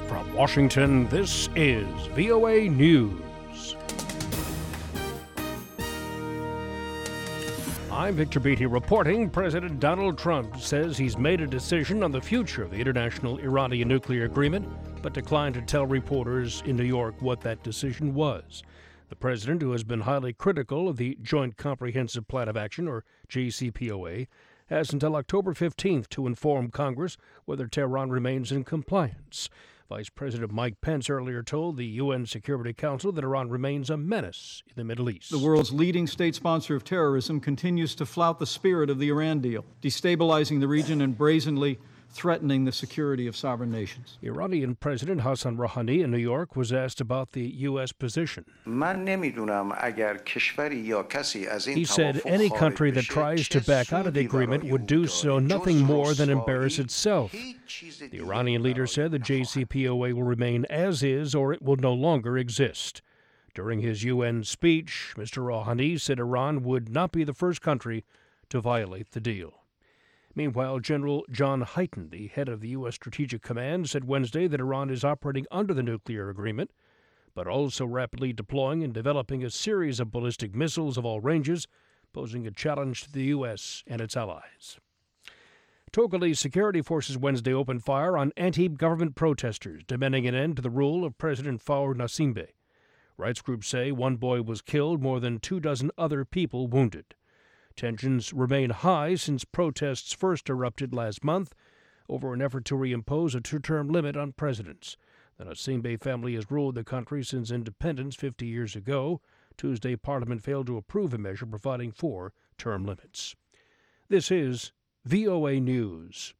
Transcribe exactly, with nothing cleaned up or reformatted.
From Washington, this is V O A News. I'm Victor Beatty reporting. President Donald Trump says he's made a decision on the future of the international Iranian nuclear agreement, but declined to tell reporters in New York what that decision was. The president, who has been highly critical of the Joint Comprehensive Plan of Action, or J C P O A, has until October fifteenth to inform Congress whether Tehran remains in compliance. Vice President Mike Pence earlier told the U N Security Council that Iran remains a menace in the Middle East. The world's leading state sponsor of terrorism continues to flout the spirit of the Iran deal, destabilizing the region and brazenly threatening the security of sovereign nations. Iranian President Hassan Rouhani in New York was asked about the U S position. He said any country that tries to back out of the agreement would do so nothing more than embarrass itself. The Iranian leader said the J C P O A will remain as is or it will no longer exist. During his U N speech, Mister Rouhani said Iran would not be the first country to violate the deal. Meanwhile, General John Hyten, the head of the U S Strategic Command, said Wednesday that Iran is operating under the nuclear agreement, but also rapidly deploying and developing a series of ballistic missiles of all ranges, posing a challenge to the U S and its allies. Togolese security forces Wednesday opened fire on anti-government protesters, demanding an end to the rule of President Faure Gnassingbé. Rights groups say one boy was killed, more than two dozen other people wounded. Tensions remain high since protests first erupted last month over an effort to reimpose a two-term limit on presidents. The Gnassingbé family has ruled the country since independence fifty years ago. Tuesday, Parliament failed to approve a measure providing for term limits. This is V O A News.